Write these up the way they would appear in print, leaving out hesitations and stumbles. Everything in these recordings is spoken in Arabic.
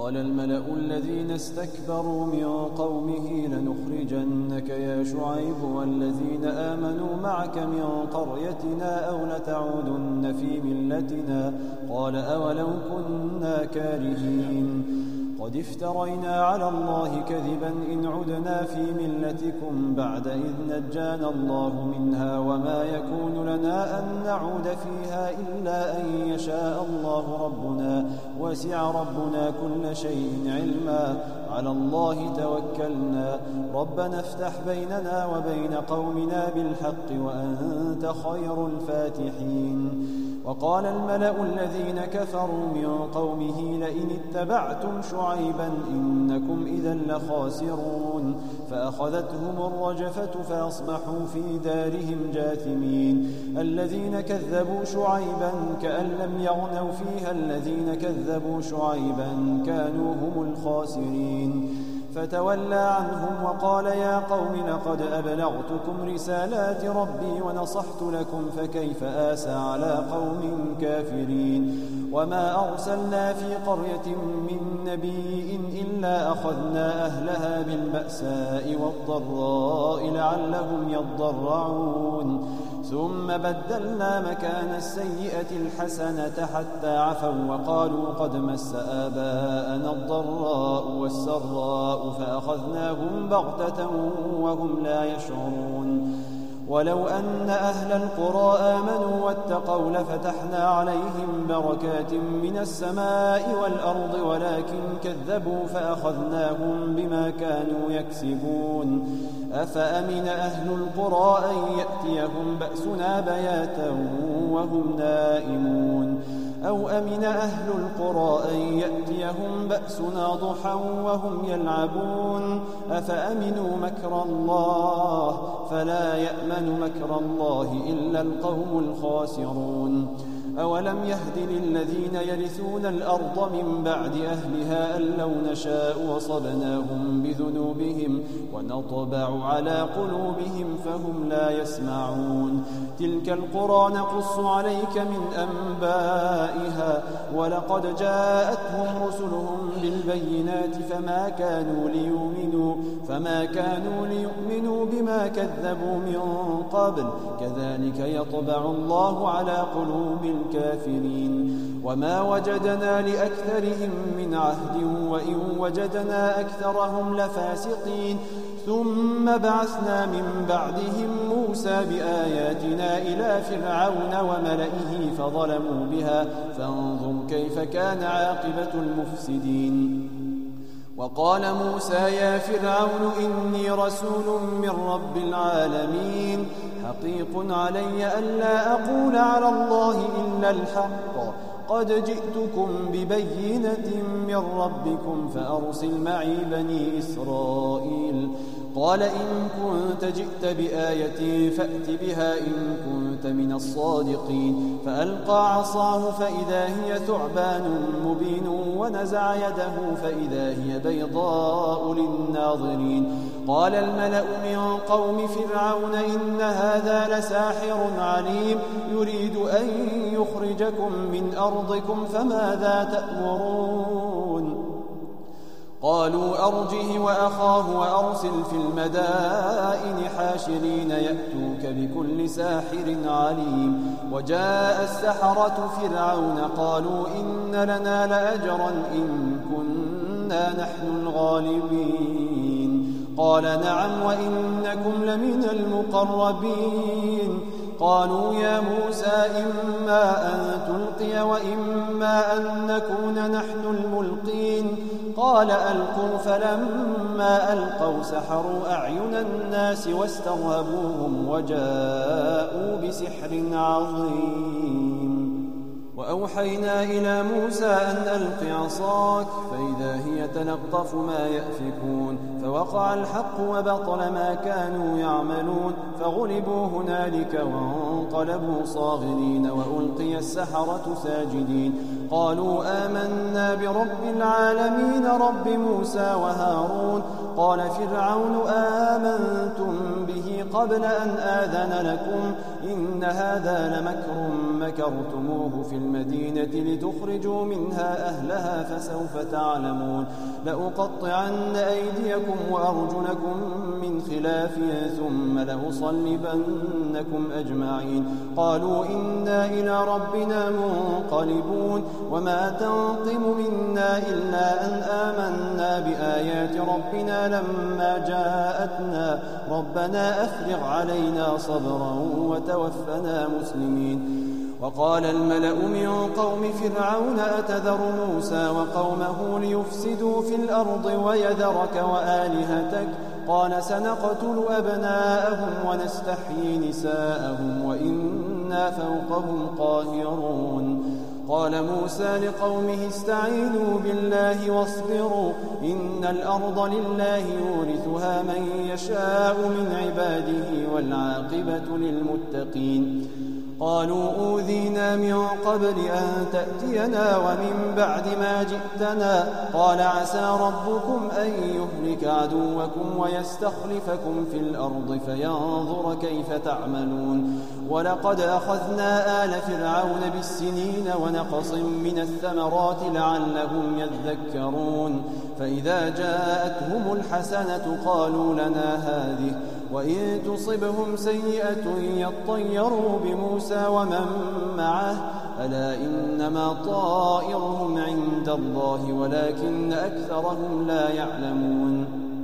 قال الملأ الذين استكبروا من قومه لنخرجنك يا شعيب والذين آمنوا معك من قريتنا أو لتعودن في ملتنا قال أولو كنا كارهين قد افترينا على الله كذبا إن عدنا في ملتكم بعد إذ نجانا الله منها وما يكون لنا أن نعود فيها إلا أن يشاء الله ربنا وسع ربنا كل شيء علما على الله توكلنا ربنا افتح بيننا وبين قومنا بالحق وأنت خير الفاتحين وقال الملأ الذين كفروا من قومه لئن اتبعتم شعيبا إنكم إذا لخاسرون فأخذتهم الرجفة فأصبحوا في دارهم جاثمين الذين كذبوا شعيبا كأن لم يغنوا فيها الذين كذبوا شعيبا كانوا هم الخاسرين فتولى عنهم وقال يا قوم لقد أبلغتكم رسالات ربي ونصحت لكم فكيف آسى على قوم كافرين وما أرسلنا في قرية من نبي إلا أخذنا أهلها بالبأساء والضراء لعلهم يضرعون ثم بدلنا مكان السيئة الحسنة حتى عفوا وقالوا قد مس آباءنا الضراء والسراء فأخذناهم بغتة وهم لا يشعرون ولو أن أهل القرى آمنوا واتقوا لفتحنا عليهم بركات من السماء والأرض ولكن كذبوا فأخذناهم بما كانوا يكسبون أفأمن أهل القرى أن يأتيهم بأسنا بياتا وهم نائمون أو أمن أهل القرى أن يأتيهم بأسنا ضحى وهم يلعبون أفأمنوا مكر الله فلا يأمن مكر الله إلا القوم الخاسرون أولم يهد للذين يرثون الأرض من بعد أهلها أن لو نشاء وصبناهم بذنوبهم ونطبع على قلوبهم فهم لا يسمعون تلك القرى نقص عليك من أنبائها ولقد جاءتهم رسلهم بالبينات فما كانوا ليؤمنوا بما كذبوا من قبل كذلك يطبع الله على قلوب الكافرين وما وجدنا لأكثرهم من عهد وإن وجدنا أكثرهم لفاسقين ثم بعثنا من بعدهم موسى بآياتنا إلى فرعون وملئه فظلموا بها فانظر كيف كان عاقبة المفسدين وقال موسى يا فرعون إني رسول من رب العالمين حقيق علي ألا أقول على الله إلا الحق قد جئتكم ببينة من ربكم فأرسل معي بني إسرائيل قال إن كنت جئت بآية فأت بها إن كنت من الصادقين فألقى عصاه فإذا هي ثعبان مبين ونزع يده فإذا هي بيضاء للناظرين قال الملأ من قوم فرعون إن هذا لساحر عليم يريد أن يخرجكم من أرضكم فماذا تأمرون قالوا أرجه وأخاه وأرسل في المدائن حاشرين يأتوك بكل ساحر عليم وجاء السحرة فرعون قالوا إن لنا لأجرا إن كنا نحن الغالبين قال نعم وإنكم لمن المقربين قالوا يا موسى إما أن تلقي وإما أن نكون نحن الملقين قال ألقوا فلما ألقوا سحروا أعين الناس واسترهبوهم وجاءوا بسحر عظيم وأوحينا إلى موسى أن ألق عصاك فإذا هي تلقف ما يأفكون فوقع الحق وبطل ما كانوا يعملون فغلبوا هنالك وانقلبوا صاغرين وألقي السحرة ساجدين قالوا آمنا برب العالمين رب موسى وهارون قال فرعون آمنتم به قبل أن آذن لكم إن هذا لمكر مكرتموه في المدينة لتخرجوا منها أهلها فسوف تعلمون لأقطعن أيديكم وأرجلكم من خلاف ثم لأصلبنكم أجمعين قالوا إنا إلى ربنا منقلبون وما تنقم منا إلا أن آمنا بآيات ربنا لما جاءتنا ربنا أفرغ علينا صبرا وتوفنا مسلمين وقال الملأ من قوم فرعون أتذر موسى وقومه ليفسدوا في الأرض ويذرك وآلهتك قال سنقتل أبناءهم ونستحيي نساءهم وإنا فوقهم قاهرون قال موسى لقومه استعينوا بالله واصبروا إن الأرض لله يورثها من يشاء من عباده والعاقبة للمتقين قالوا أوذينا من قبل أن تأتينا ومن بعد ما جئتنا قال عسى ربكم أن يهلك عدوكم ويستخلفكم في الأرض فينظر كيف تعملون ولقد أخذنا آل فرعون بالسنين ونقص من الثمرات لعلهم يذكرون فإذا جاءتهم الحسنة قالوا لنا هذه وإن تصبهم سيئة يطيروا بموسى ومن معه ألا إنما طائرهم عند الله ولكن أكثرهم لا يعلمون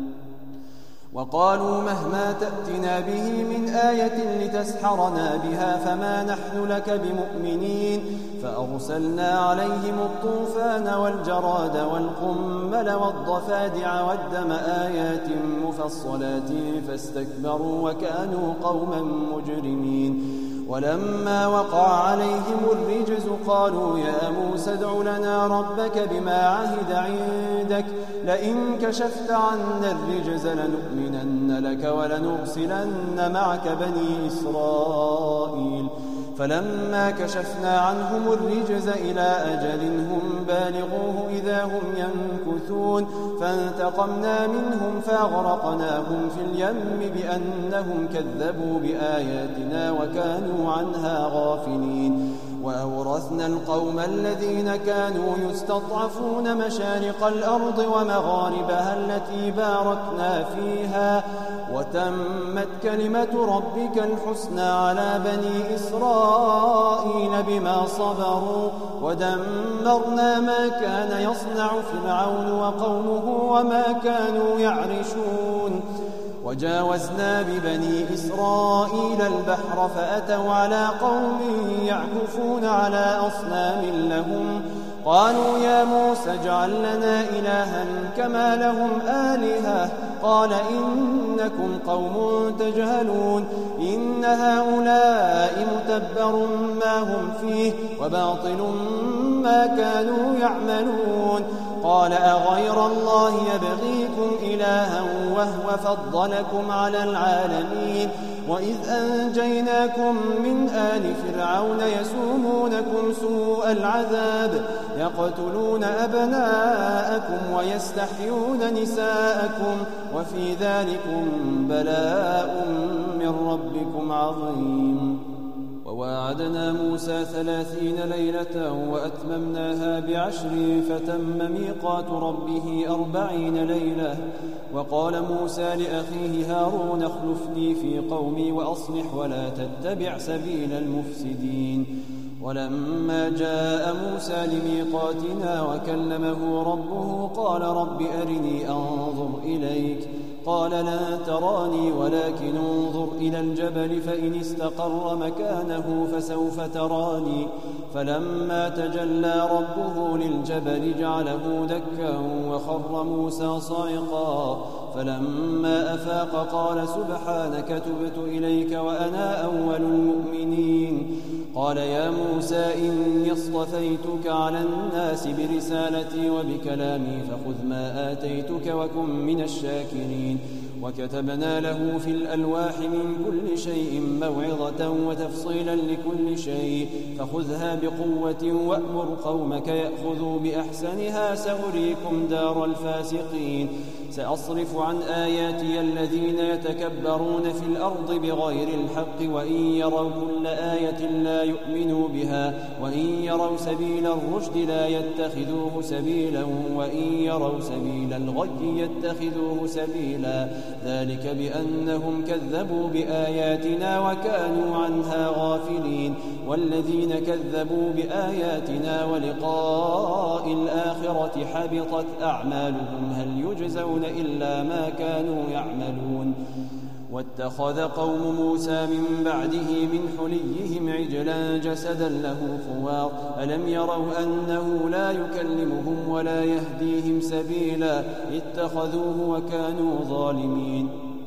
وقالوا مهما تأتنا به من آية لتسحرنا بها فما نحن لك بمؤمنين فأرسلنا عليهم الطوفان والجراد والقمل والضفادع والدم آيات مفصلات فاستكبروا وكانوا قوما مجرمين ولما وقع عليهم الرجز قالوا يا موسى ادع لنا ربك بما عهد عندك لئن كشفت عنا الرجز لنؤمنن لك ولنرسلن معك بني إسرائيل فلما كشفنا عنهم الرجز إلى أجل هم بالغوه إذا هم ينكثون فانتقمنا منهم فأغرقناهم في اليم بأنهم كذبوا بآياتنا وكانوا عنها غافلين وأورثنا القوم الذين كانوا يستضعفون مشارق الأرض ومغاربها التي باركنا فيها وتمت كلمة ربك الحسنى على بني إسرائيل بما صبروا ودمرنا ما كان يصنع فرعون وقومه وما كانوا يعرشون وجاوزنا ببني إسرائيل البحر فأتوا على قوم يعكفون على أصنام لهم قالوا يا موسى اجعل لنا إلها كما لهم آلهة قال إنكم قوم تجهلون إن هؤلاء متبر ما هم فيه وباطل ما كانوا يعملون قال أغير الله يبغيكم إلها وهو فضلكم على العالمين وإذ أنجيناكم من آل فرعون يسومونكم سوء العذاب يقتلون أبناءكم ويستحيون نساءكم وفي ذلكم بلاء من ربكم عظيم وواعدنا موسى 30 ليلة وأتممناها ب10 فتم ميقات ربه 40 ليلة وقال موسى لأخيه هارون اخلفني في قومي وأصلح ولا تتبع سبيل المفسدين ولما جاء موسى لميقاتنا وكلمه ربه قال رب أرني أنظر إليك قال لا تراني ولكن انظر إلى الجبل فإن استقر مكانه فسوف تراني فلما تجلى ربه للجبل جعله دكا وخر موسى صاعقا فلما أفاق قال سبحانك تبت إليك وأنا أول المؤمنين قال يا موسى إني اصطفيتك على الناس برسالتي وبكلامي فخذ ما آتيتك وكن من الشاكرين وكتبنا له في الألواح من كل شيء موعظة وتفصيلا لكل شيء فخذها بقوة وأمر قومك يأخذوا بأحسنها سأريكم دار الفاسقين سأصرف عن آياتي الذين يتكبرون في الأرض بغير الحق وإن يروا كل آية لا يؤمنوا بها وإن يروا سبيل الرشد لا يتخذوه سبيلا وإن يروا سبيل الغي يتخذوه سبيلا ذلك بأنهم كذبوا بآياتنا وكانوا عنها غافلين والذين كذبوا بآياتنا ولقاء الآخرة حبطت أعمالهم هل يجزون إلا ما كانوا يعملون واتخذ قوم موسى من بعده من حليهم عجلا جسدا له خوار ألم يروا أنه لا يكلمهم ولا يهديهم سبيلا اتخذوه وكانوا ظالمين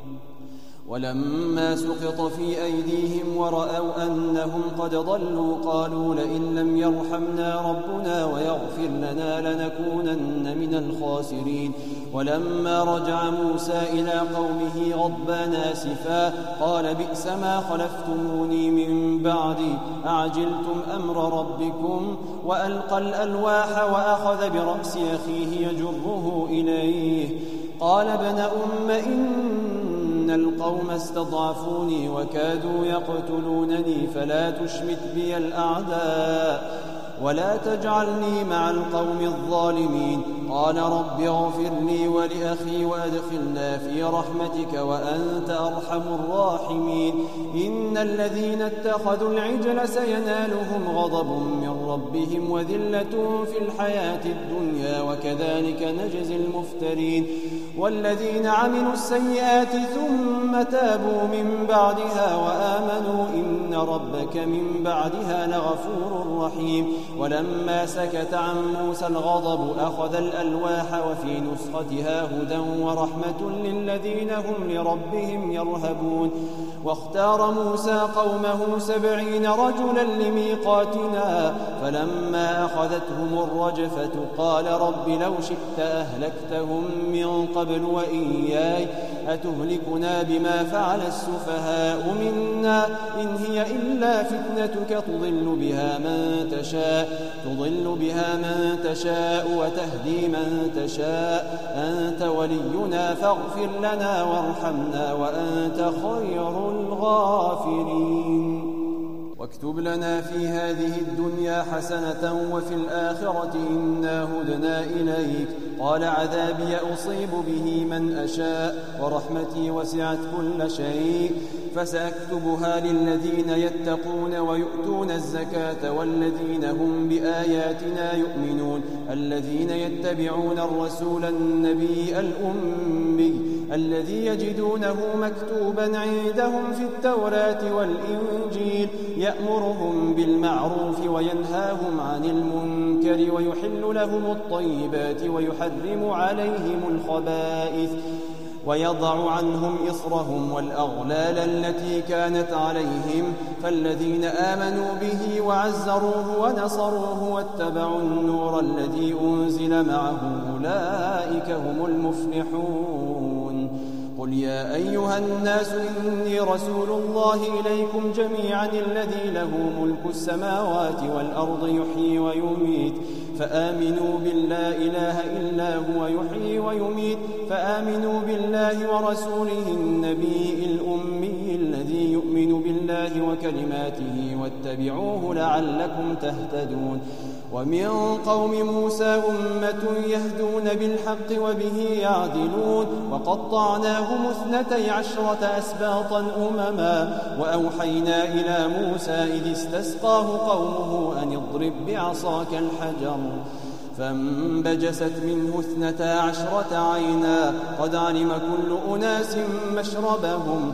ولما سقط في أيديهم ورأوا أنهم قد ضلوا قالوا لئن لم يرحمنا ربنا ويغفر لنا لنكونن من الخاسرين ولما رجع موسى إلى قومه غضبان آسفا قال بئس ما خلفتموني من بعدي أعجلتم أمر ربكم وألقى الألواح وأخذ برأس أخيه يجره إليه قال ابن أم إن القوم استضعفوني وكادوا يقتلونني فلا تشمت بي الأعداء ولا تجعلني مع القوم الظالمين قال رب اغفر لي ولأخي وأدخلنا في رحمتك وأنت أرحم الراحمين إن الذين اتخذوا العجل سينالهم غضب من ربهم وذلة في الحياة الدنيا وكذلك نجزي المفترين والذين عملوا السيئات ثم تابوا من بعدها وآمنوا إن ربك من بعدها لغفور رحيم ولما سكت عن موسى الغضب أخذ الألواح وفي نسختها هدى ورحمة للذين هم لربهم يرهبون واختار موسى قومه 70 رجلا لميقاتنا فلما أخذتهم الرجفة قال رب لو شئت أهلكتهم من قبل وإياي أتهلكنا بما فعل السفهاء منا إن هي إلا فتنتك تضل بها من تشاء وتهدي من تشاء أنت ولينا فاغفر لنا وارحمنا وأنت خير الغافرين واكتب لنا في هذه الدنيا حسنة وفي الآخرة إنا هدنا إليك قال عذابي أصيب به من أشاء ورحمتي وسعت كل شيء فسأكتبها للذين يتقون ويؤتون الزكاة والذين هم بآياتنا يؤمنون الذين يتبعون الرسول النبي الأمي الذي يجدونه مكتوبا عندهم في التوراة والإنجيل يأمرهم بالمعروف وينهاهم عن المنكر ويحل لهم الطيبات ويحرم عليهم الخبائث ويضع عنهم إصرهم والأغلال التي كانت عليهم فالذين آمنوا به وعزروه ونصروه واتبعوا النور الذي أنزل معه أولئك هم المفلحون قل يا أيها الناس إني رسول الله إليكم جميعا الذي له ملك السماوات والأرض يحيي ويميت فآمنوا بالله إله إلا هو يحيي ويميت فآمنوا بالله ورسوله النبي الأمي الذي يؤمن بالله وكلماته واتبعوه لعلكم تهتدون ومن قوم موسى أمة يهدون بالحق وبه يعدلون وقطعناهم 12 أسباطا أمما وأوحينا إلى موسى إذ استسقاه قومه أن اضرب بعصاك الحجر فانبجست منه 12 عينا قد علم كل أناس مشربهم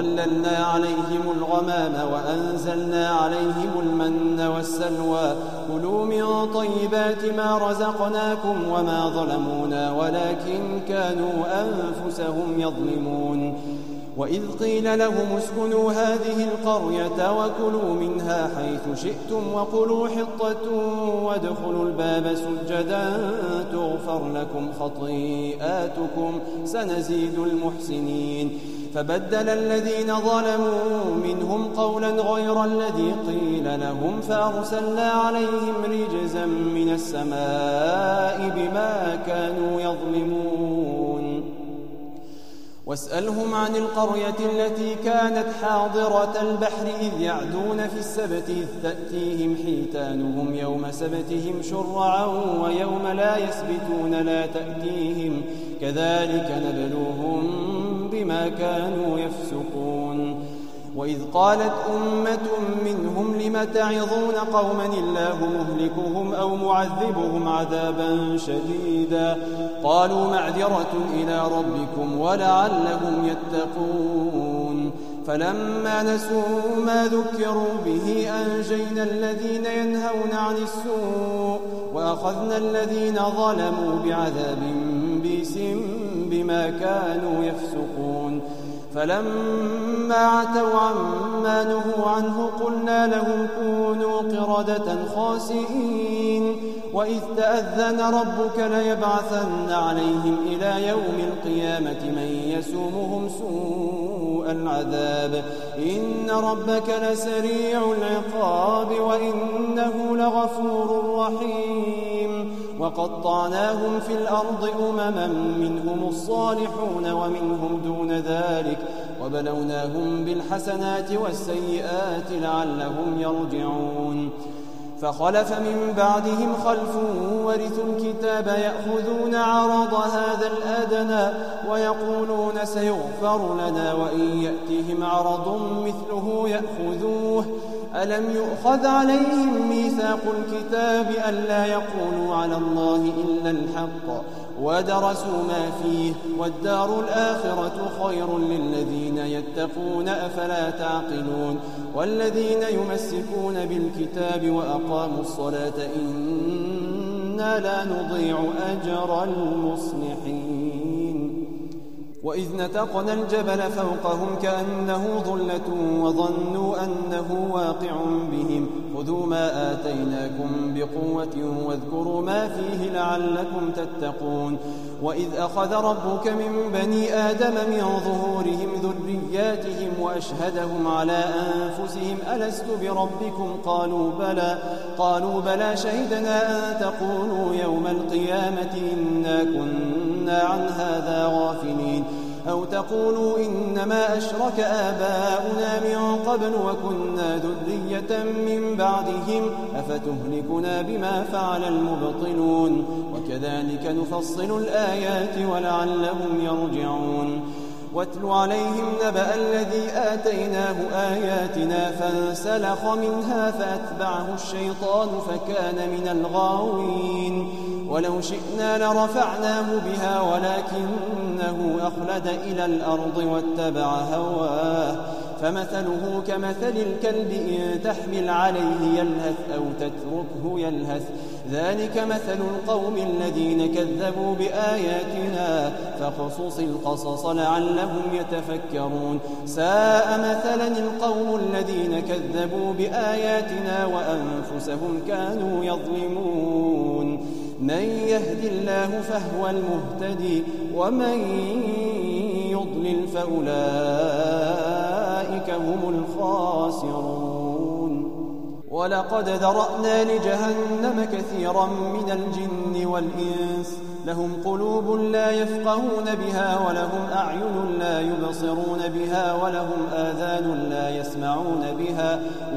وظللنا عليهم الغمام وأنزلنا عليهم المن والسلوى كلوا من طيبات ما رزقناكم وما ظلمونا ولكن كانوا أنفسهم يظلمون وإذ قيل لهم اسكنوا هذه القرية وكلوا منها حيث شئتم وقولوا حطة وادخلوا الباب سجدا تغفر لكم خطيئاتكم سنزيد المحسنين فبدل الذين ظلموا منهم قولا غير الذي قيل لهم فأرسلنا عليهم رجزا من السماء بما كانوا يظلمون واسألهم عن القرية التي كانت حاضرة البحر إذ يعدون في السبت إذ تأتيهم حيتانهم يوم سبتهم شرعا ويوم لا يسبتون لا تأتيهم كذلك نبلوهم بما كانوا يفسقون وإذ قالت أمة منهم لم تعظون قوما الله مهلكهم أو معذبهم عذابا شديدا قالوا معذرة إلى ربكم ولعلهم يتقون فلما نسوا ما ذكروا به أنجينا الذين ينهون عن السوء وأخذنا الذين ظلموا بعذاب بئس بما كانوا يفسقون فلما عتوا عما نهوا عنه قلنا لهم كونوا قردة خاسئين وإذ تأذن ربك ليبعثن عليهم إلى يوم القيامة من يسومهم سوء العذاب إن ربك لسريع العقاب وإنه لغفور رحيم وقطعناهم في الأرض أمما منهم الصالحون ومنهم دون ذلك وبلوناهم بالحسنات والسيئات لعلهم يرجعون فخلف من بعدهم خلف ورثوا الكتاب يأخذون عرض هذا الأدنى ويقولون سيغفر لنا وإن يأتهم عرض مثله يأخذوه ألم يؤخذ عليهم ميثاق الكتاب ألا يقولوا على الله إلا الحق ودرسوا ما فيه والدار الآخرة خير للذين يتقون أفلا تعقلون والذين يمسكون بالكتاب وأقاموا الصلاة إنا لا نضيع أجر المصلحين وإذ نتقنا الجبل فوقهم كأنه ظلة وظنوا أنه واقع بهم خذوا ما آتيناكم بقوة واذكروا ما فيه لعلكم تتقون وإذ أخذ ربك من بني آدم من ظهورهم ذرياتهم وأشهدهم على أنفسهم ألست بربكم قالوا بلى شهدنا أن تقولوا يوم القيامة إنا كنا عن هذا غافلين أو تقولوا إنما أشرك آباؤنا من قبل وكنا ذرية من بعدهم أفتهلكنا بما فعل المبطلون وكذلك نفصل الآيات ولعلهم يرجعون واتل عليهم نبأ الذي آتيناه آياتنا فانسلخ منها فأتبعه الشيطان فكان من الغاوين ولو شئنا لرفعناه بها ولكنه أخلد إلى الأرض واتبع هواه فمثله كمثل الكلب إن تحمل عليه يلهث أو تتركه يلهث ذلك مثل القوم الذين كذبوا بآياتنا فقصص القصص لعلهم يتفكرون ساء مثلا القوم الذين كذبوا بآياتنا وأنفسهم كانوا يظلمون من يهد الله فهو المهتدي ومن يضلل فأولئك هم الخاسرون ولقد ذرأنا لجهنم كثيرا من الجن والإنس لهم قلوب لا يفقهون بها ولهم أعين لا يبصرون بها ولهم آذان لا يسمعون بها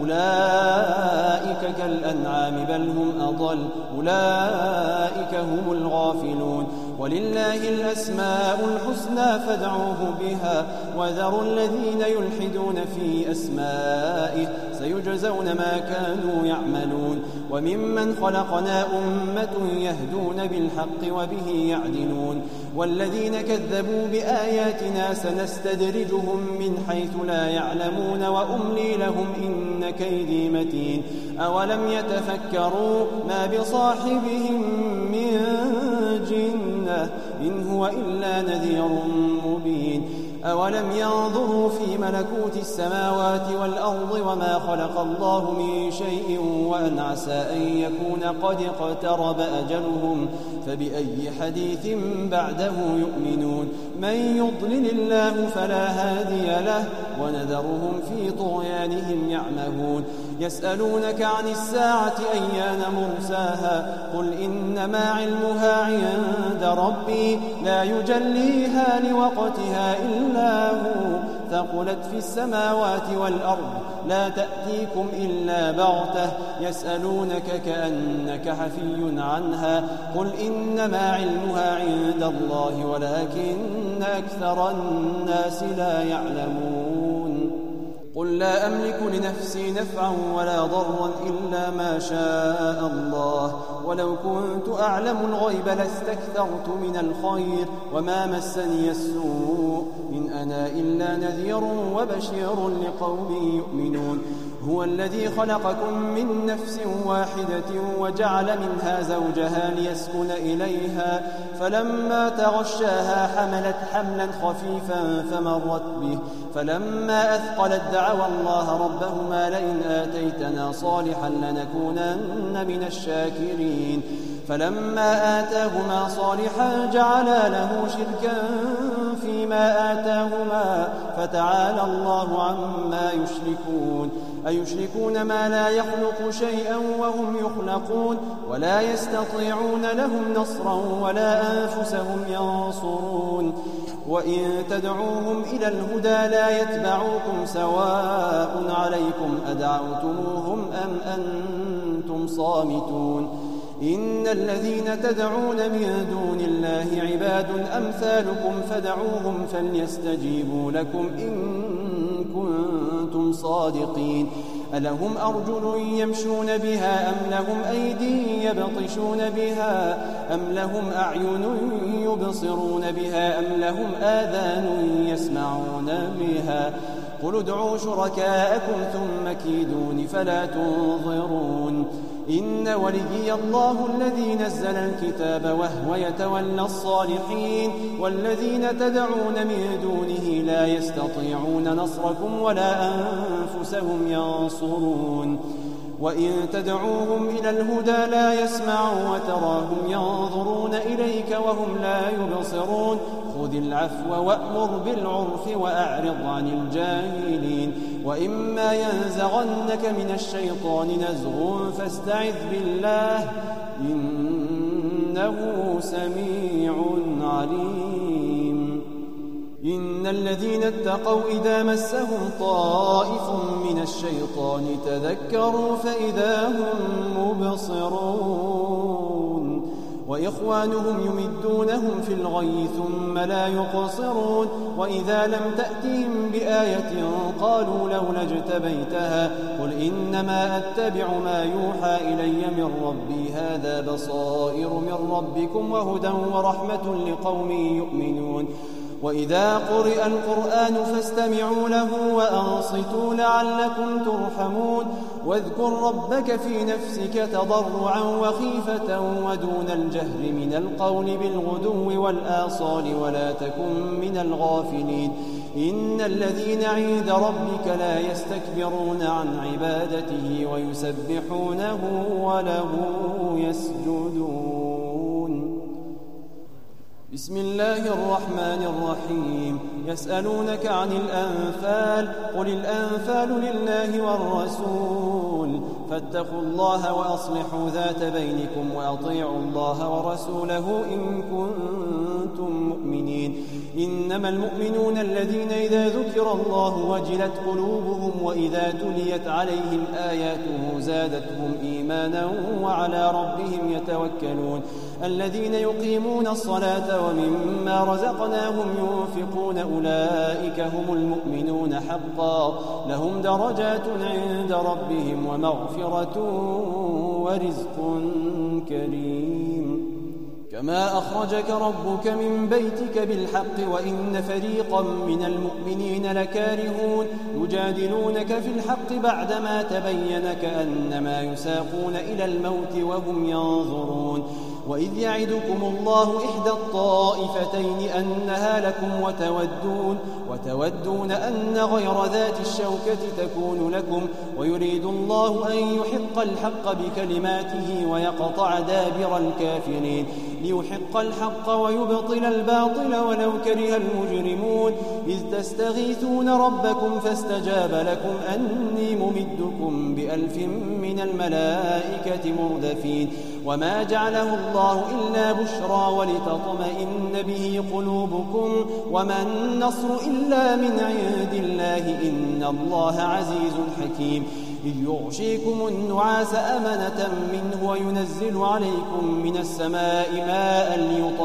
أولئك كالأنعام بل هم أضل أولئك هم الغافلون ولله الأسماء الحسنى فادعوه بها وذروا الذين يلحدون في أسمائه سيجزون ما كانوا يعملون وممن خلقنا أمة يهدون بالحق وبه يعدلون والذين كذبوا بآياتنا سنستدرجهم من حيث لا يعلمون وأملي لهم إن كيدي متين أولم يتفكروا ما بصاحبهم من جنة إن هو إلا نذير مبين أولم ينظروا في ملكوت السماوات والأرض وما خلق الله من شيء وأن عسى أن يكون قد اقترب أجلهم فبأي حديث بعده يؤمنون من يضلل الله فلا هادي له ونذرهم في طغيانهم يعمهون يسألونك عن الساعة أيان مرساها قل إنما علمها عند ربي لا يجليها لوقتها إلا هو ثقلت في السماوات والأرض لا تأتيكم إلا بغتة يسألونك كأنك حفي عنها قل إنما علمها عند الله ولكن أكثر الناس لا يعلمون قل لا أملك لنفسي نفعا ولا ضرا إلا ما شاء الله ولو كنت أعلم الغيب لاستكثرت من الخير وما مسني السوء إن أنا إلا نذير وبشير لقوم يؤمنون هو الذي خلقكم من نفس واحدة وجعل منها زوجها ليسكن إليها فلما تغشاها حملت حملا خفيفا فمرت به فلما أثقلت دعوا الله ربهما لئن آتيتنا صالحا لنكونن من الشاكرين فلما آتاهما صالحا جعلا له شركا فيما آتاهما فتعالى الله عما يشركون أيشركون ما لا يخلق شيئا وهم يخلقون ولا يستطيعون لهم نصرا ولا أنفسهم ينصرون وإن تدعوهم إلى الهدى لا يتبعوكم سواء عليكم أدعوتموهم أم أنتم صامتون إن الذين تدعون من دون الله عباد أمثالكم فدعوهم فليستجيبوا لكم إن كنتم صادقين ألهم أرجل يمشون بها أم لهم أيدي يبطشون بها أم لهم أعين يبصرون بها أم لهم آذان يسمعون بها قل ادعوا شركاءكم ثم كيدون فلا تنظرون إن وليي الله الذي نزل الكتاب وهو يتولى الصالحين والذين تدعون من دونه لا يستطيعون نصركم ولا أنفسهم ينصرون وإن تدعوهم إلى الهدى لا يسمعوا وتراهم ينظرون إليك وهم لا يبصرون خذ العفو وأمر بالعرف وأعرض عن الجاهلين وإما ينزغنك من الشيطان نزغ فاستعذ بالله إنه سميع عليم إن الذين اتقوا إذا مسهم طائف من الشيطان تذكروا فإذا هم مبصرون وإخوانهم يمدونهم في الغي ثم لا يقصرون وإذا لم تأتهم بآية قالوا لولا اجتبيتها قل إنما أتبع ما يوحى إلي من ربي هذا بصائر من ربكم وهدى ورحمة لقوم يؤمنون وإذا قرئ القرآن فاستمعوا له وأنصتوا لعلكم ترحمون واذكر ربك في نفسك تضرعا وخيفة ودون الجهر من القول بالغدو والآصال ولا تكن من الغافلين إن الذين عند ربك لا يستكبرون عن عبادته ويسبحونه وله يسجدون بسم الله الرحمن الرحيم يسألونك عن الأنفال قل الأنفال لله والرسول فاتقوا الله وأصلحوا ذات بينكم وأطيعوا الله ورسوله إن كنتم مؤمنين إنما إنما المؤمنون الذين إذا ذكر الله وجلت قلوبهم وإذا تليت عليهم آياته زادتهم إيمانا وعلى ربهم يتوكلون الذين يقيمون الصلاة ومما رزقناهم ينفقون أولئك هم المؤمنون حقا لهم درجات عند ربهم ومغفرة ورزق كريم كما أخرجك ربك من بيتك بالحق وإن فريقا من المؤمنين لكارهون يجادلونك في الحق بعدما تبين كأنما يساقون إلى الموت وهم ينظرون وإذ يعدكم الله إحدى الطائفتين أنها لكم وتودون أن غير ذات الشوكة تكون لكم ويريد الله أن يحق الحق بكلماته ويقطع دابر الكافرين ليحق الحق ويبطل الباطل ولو كره المجرمون إذ تستغيثون ربكم فاستجاب لكم أني ممدكم ب1000 من الملائكة مردفين وما جعله الله إلا بشرى ولتطمئن به قلوبكم وما النصر إلا من عند الله إن الله عزيز حكيم إذ يغشيكم النعاس أمنة منه وينزل عليكم من السماء ماء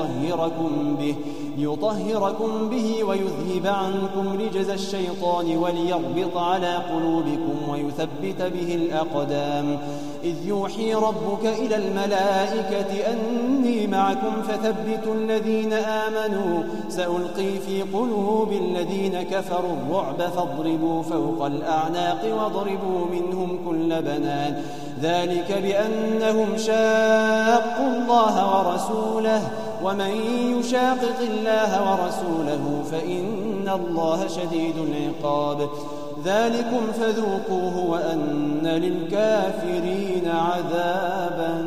ليطهركم به ويذهب عنكم رجز الشيطان وليربط على قلوبكم ويثبت به الأقدام إذ يوحي ربك إلى الملائكة أني معكم فثبتوا الذين آمنوا سألقي في قلوب الذين كفروا الرعب فاضربوا فوق الأعناق واضربوا منهم كل بنان ذلك بأنهم شاقوا الله ورسوله ومن يشاقق الله ورسوله فإن الله شديد العقاب ذلكم فذوقوه وأن للكافرين عذاب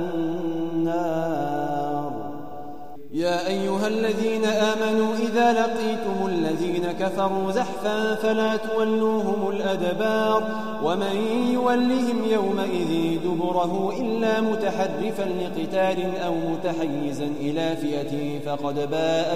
النار يا أيها الذين آمنوا إذا لقيتم الذين كفروا زحفا فلا تولوهم الأدبار ومن يولهم يومئذ دبره إلا متحرفا لقتال أو متحيزا إلى فئة فقد باء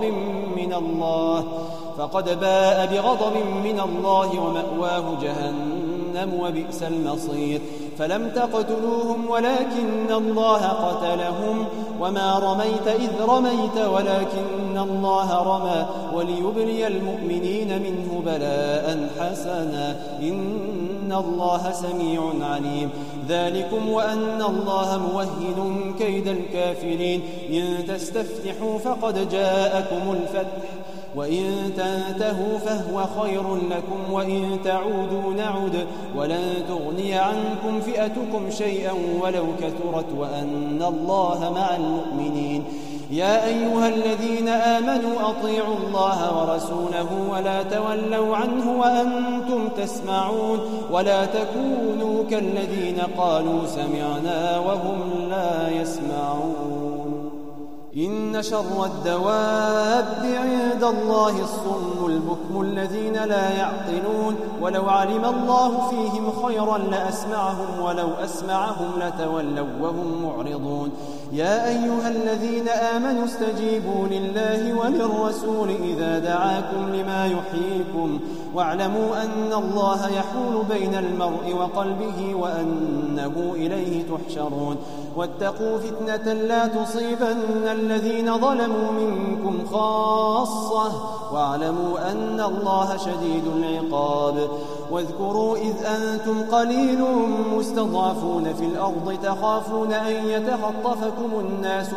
بغضب من الله ومأواه جهنم وبئس المصير فلم تقتلوهم ولكن الله قتلهم وما رميت إذ رميت ولكن الله رمى وليبلي المؤمنين منه بلاء حسنا إن الله سميع عليم ذلكم وأن الله موهن كيد الكافرين إن تستفتحوا فقد جاءكم الفتح وإن تنتهوا فهو خير لكم وإن تعودوا نعد ولن تغني عنكم فئتكم شيئا ولو كثرت وأن الله مع المؤمنين يا أيها الذين آمنوا أطيعوا الله ورسوله ولا تولوا عنه وأنتم تسمعون ولا تكونوا كالذين قالوا سمعنا وهم لا يسمعون إن شر الدواب عند الله الصم البكم الذين لا يعقلون ولو علم الله فيهم خيرا لأسمعهم ولو أسمعهم لتولوا وهم معرضون يا أيها الذين آمنوا استجيبوا لله وللرسول إذا دعاكم لما يحييكم واعلموا أن الله يحول بين المرء وقلبه وأنه إليه تحشرون واتقوا فتنة لا تصيبن الذين ظلموا منكم خاصة واعلموا أن الله شديد العقاب واذكروا إذ أنتم قليل مستضعفون في الأرض تخافون أن يتخطفكم الناس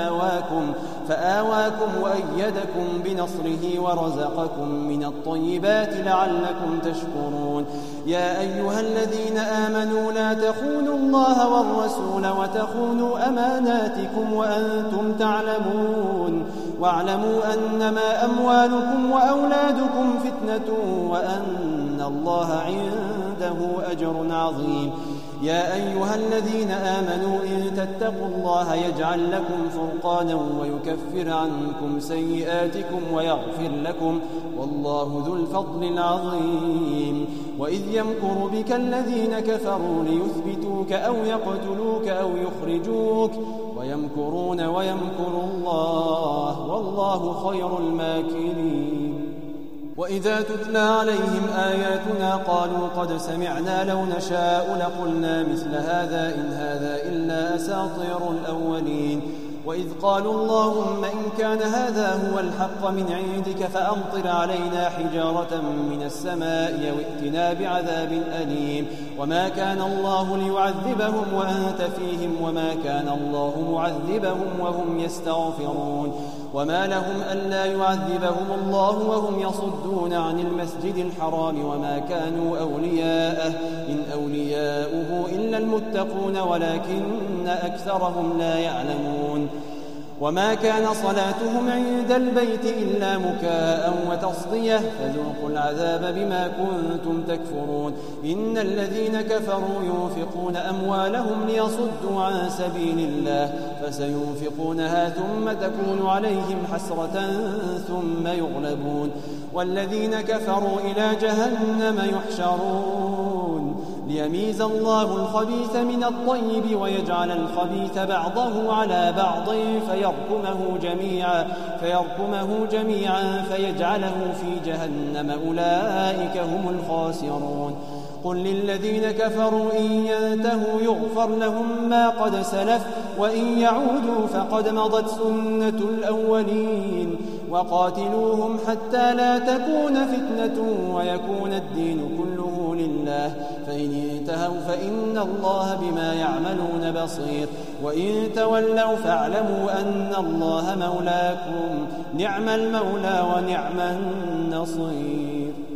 فآواكم وأيدكم بنصره ورزقكم من الطيبات لعلكم تشكرون يا أيها الذين آمنوا لا تخونوا الله والرسول وتخونوا أماناتكم وأنتم تعلمون واعلموا أنما أموالكم وأولادكم فتنة وأن الله عنده أجر عظيم يا أيها الذين آمنوا إن تتقوا الله يجعل لكم فرقانا ويكفر عنكم سيئاتكم ويغفر لكم والله ذو الفضل العظيم وإذ يمكر بك الذين كفروا ليثبتوك أو يقتلوك أو يخرجوك ويمكرون ويمكر الله والله خير الماكرين وإذا تتلى عليهم آياتنا قالوا قد سمعنا لو نشاء لقلنا مثل هذا إن هذا إلا أساطير الأولين وإذ قالوا اللهم إن كان هذا هو الحق من عندك فأمطر علينا حجارة من السماء أو ائتنا بعذاب أليم وما كان الله ليعذبهم وأنت فيهم وما كان الله معذبهم وهم يستغفرون وما لهم ألا يعذبهم الله وهم يصدون عن المسجد الحرام وما كانوا أولياءه إن أولياؤه إلا المتقون ولكن أكثرهم لا يعلمون وما كان صلاتهم عند البيت إلا مكاء وتصدية فذوقوا العذاب بما كنتم تكفرون إن الذين كفروا ينفقون أموالهم ليصدوا عن سبيل الله فسينفقونها ثم تكون عليهم حسرة ثم يغلبون والذين كفروا إلى جهنم يحشرون ليميز الله الخبيث من الطيب ويجعل الخبيث بعضه على بعض فيركمه جميعا فيجعله في جهنم أولئك هم الخاسرون قل للذين كفروا إن ينتهوا يغفر لهم ما قد سلف وإن يعودوا فقد مضت سنة الأولين وقاتلوهم حتى لا تكون فتنة ويكون الدين كله لله فإن انتهوا فإن الله بما يعملون بصير وإن تولوا فاعلموا أن الله مولاكم نعم المولى ونعم النصير.